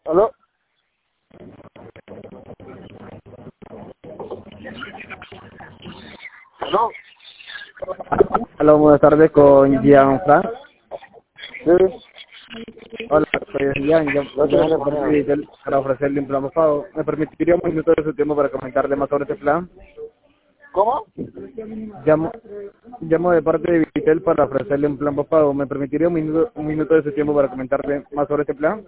¿Aló? ¿Aló? Hola, buenas tardes con Gianfranco. Sí. Hola, soy Gian, llamo de parte de Vitel para ofrecerle un plan pago. ¿Me permitiría un minuto de su tiempo para comentarle más sobre este plan? ¿Cómo? Llamo, llamo de parte de Vitel para ofrecerle un plan pago. ¿Me permitiría un minuto de su tiempo para comentarle más sobre este plan?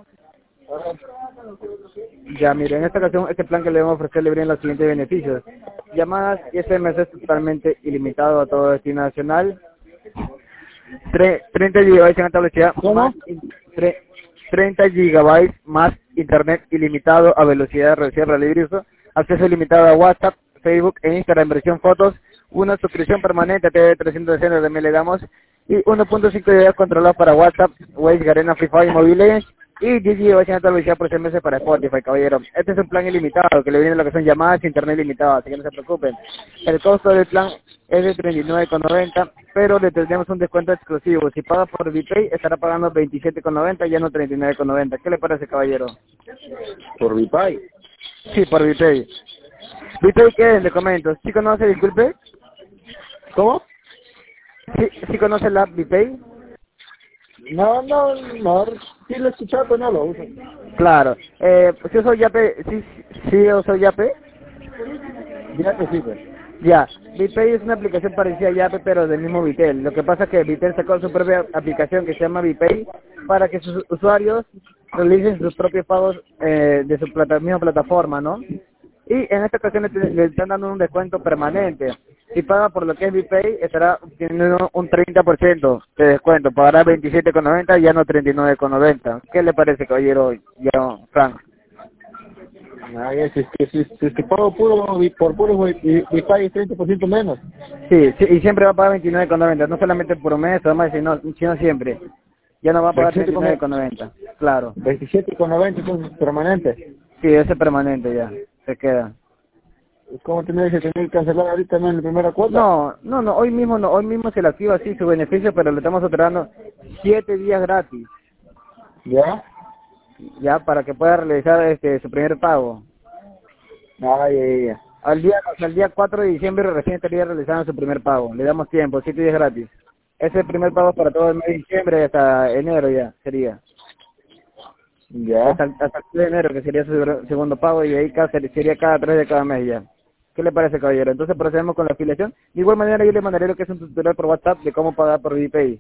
Ya, mire, en esta ocasión, este plan que le vamos a ofrecer le brinda los siguientes beneficios. Llamadas y SMS totalmente ilimitado a todo destino nacional. 30 GB en alta velocidad. ¿Cómo? 30 GB más internet ilimitado a velocidad reducida para libre uso. Acceso ilimitado a WhatsApp, Facebook e Instagram, versión fotos. Una suscripción permanente a TV 360 también le damos. Y 1.5 GB controlados para WhatsApp, Waze, Garena, Free Fire y Mobile Legends. Y 10 GB en alta velocidad por SMS para Spotify, caballero. Este es un plan ilimitado, que le viene lo que son llamadas e internet ilimitado, así que no se preocupen. El costo del plan es de 39,90, pero le tendremos un descuento exclusivo. Si paga por VPay, estará pagando 27,90, ya no 39,90. ¿Qué le parece, caballero? Por mi país. Sí, por VPay. ¿VPay qué es? Le comento. ¿Sí conoce, disculpe? ¿Cómo? ¿Sí conoce la app VPay? No. Sí lo he escuchado, pero no lo uso. Claro. ¿Sí uso Yape? ¿Sí uso Yape? Ya que sí, pues. Ya, VPay es una aplicación parecida a Yape, pero del mismo Vitel. Lo que pasa es que Vitel sacó su propia aplicación que se llama VPay para que sus usuarios realicen sus propios pagos de su misma plataforma, ¿no? Y en esta ocasión le están dando un descuento permanente. Si paga por lo que es VPay, estará teniendo un 30% de descuento. Pagará 27,90 y ya no 39,90. ¿Qué le parece, caballero Frank? Ay, si es que pago por puro mi país 30% menos. Sí, sí, y siempre va a pagar 29,90, no solamente por un mes, además, sino siempre. Ya no va a pagar 39,90, claro. 27,90 entonces permanente. Sí, ese es permanente ya, se queda. ¿Cómo tenés que tener que cancelar ahorita en la primera cuota? No, hoy mismo no, hoy mismo se le activa así su beneficio, pero le estamos otorgando 7 días gratis, ¿Ya? ya, para que pueda realizar su primer pago. Ay. Al día 4 de diciembre recién estaría realizando su primer pago, le damos tiempo, 7 días gratis. Ese primer pago es para todo el mes de diciembre hasta enero ya, sería. ¿Ya? Hasta el 3 de enero, que sería su segundo pago, y ahí sería cada 3 de cada mes ya. ¿Qué le parece, caballero? Entonces procedemos con la afiliación. De igual manera yo le mandaré lo que es un tutorial por WhatsApp de cómo pagar por VPay.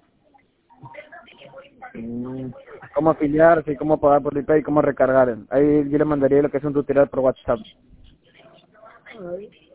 Cómo afiliarse, y cómo pagar por VPay, cómo recargar. Ahí yo le mandaría lo que es un tutorial por WhatsApp.